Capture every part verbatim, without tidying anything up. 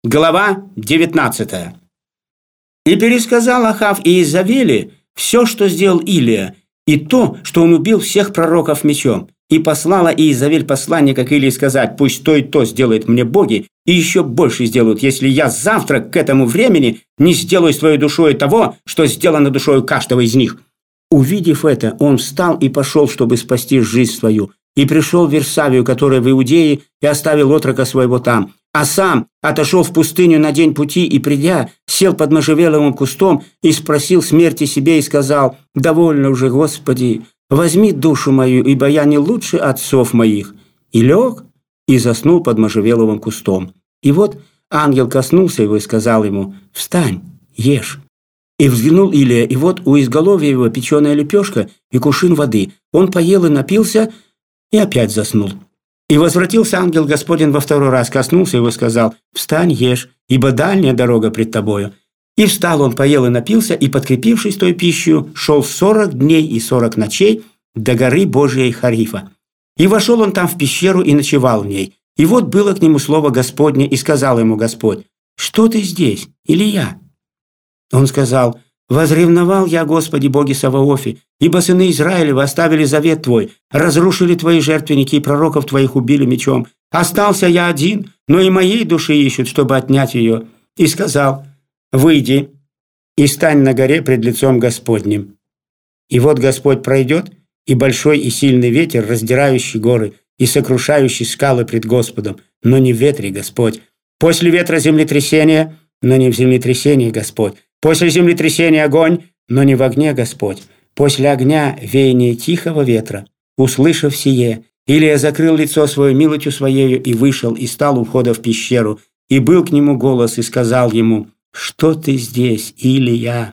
Глава девятнадцатая. И пересказал Ахав Иезавели все, что сделал Илия, и то, что он убил всех пророков мечом. И послала Иезавель посланника к Илии сказать: пусть то и то сделает мне боги, и еще больше сделают, если я завтра к этому времени не сделаю с твоей душой того, что сделано душою каждого из них. Увидев это, он встал и пошел, чтобы спасти жизнь свою, и пришел в Версавию, которая в Иудее, и оставил отрока своего там. А сам отошел в пустыню на день пути и, придя, сел под можжевеловым кустом и спросил смерти себе и сказал: «Довольно уже, Господи, возьми душу мою, ибо я не лучше отцов моих». И лег, и заснул под можжевеловым кустом. И вот ангел коснулся его и сказал ему: «Встань, ешь». И взглянул Илия, и вот у изголовья его печеная лепешка и кувшин воды. Он поел и напился, и опять заснул. И возвратился ангел Господень во второй раз, коснулся его и сказал: «Встань, ешь, ибо дальняя дорога пред тобою». И встал он, поел и напился, и, подкрепившись той пищей, шел сорок дней и сорок ночей до горы Божией Харифа. И вошел он там в пещеру и ночевал в ней. И вот было к нему слово Господне, и сказал ему Господь: «Что ты здесь, Илия?» Он сказал: «Возревновал я, Господи, Боге Саваофе, ибо сыны Израилева оставили завет Твой, разрушили Твои жертвенники и пророков Твоих убили мечом. Остался я один, но и моей души ищут, чтобы отнять ее». И сказал: «Выйди и стань на горе пред лицом Господним». И вот Господь пройдет, и большой и сильный ветер, раздирающий горы и сокрушающий скалы пред Господом, но не в ветре Господь. После ветра землетрясение, но не в землетрясении Господь. После землетрясения огонь, но не в огне Господь. После огня веяние тихого ветра. Услышав сие, Илия закрыл лицо свое милостью своею и вышел, и стал у входа в пещеру. И был к нему голос, и сказал ему: «Что ты здесь, Илия?»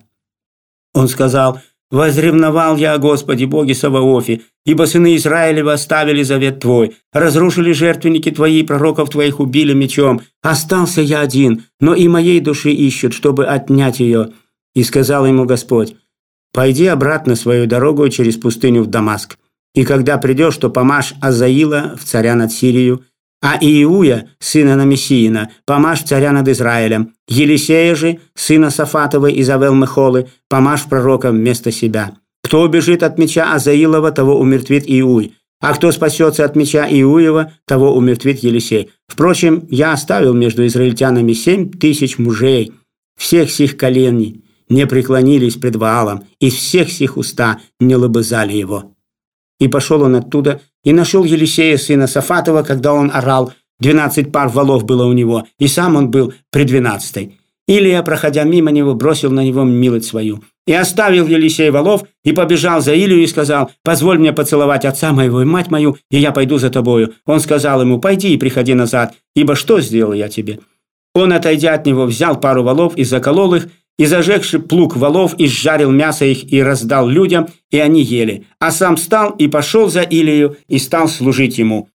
Он сказал: «Возревновал я о Господе, Боге Саваофе, ибо сыны Израилева оставили завет Твой, разрушили жертвенники Твои, и пророков Твоих убили мечом. Остался я один, но и моей души ищут, чтобы отнять ее». И сказал ему Господь: «Пойди обратно свою дорогу через пустыню в Дамаск, и когда придешь, то помажь Азаила в царя над Сирию, а Иеуя, сына Намесиина, помажь царя над Израилем, Елисея же, сына Сафатова из Авел-Мехолы, помажь пророком вместо себя. Кто убежит от меча Азаилова, того умертвит Иеуй, а кто спасется от меча Иеуева, того умертвит Елисей. Впрочем, я оставил между израильтянами семь тысяч мужей, всех сих коленей не преклонились пред Ваалом, и всех сих уста не лобызали его». И пошел он оттуда, и нашел Елисея, сына Сафатова, когда он орал. Двенадцать пар волов было у него, и сам он был при двенадцатой. Илия, проходя мимо него, бросил на него милость свою. И оставил Елисей волов, и побежал за Илию, и сказал: «Позволь мне поцеловать отца моего и мать мою, и я пойду за тобою». Он сказал ему: «Пойди и приходи назад, ибо что сделал я тебе?» Он, отойдя от него, взял пару волов и заколол их, и, зажегши плуг волов, изжарил мясо их и раздал людям, и они ели. А сам встал и пошел за Илию, и стал служить ему.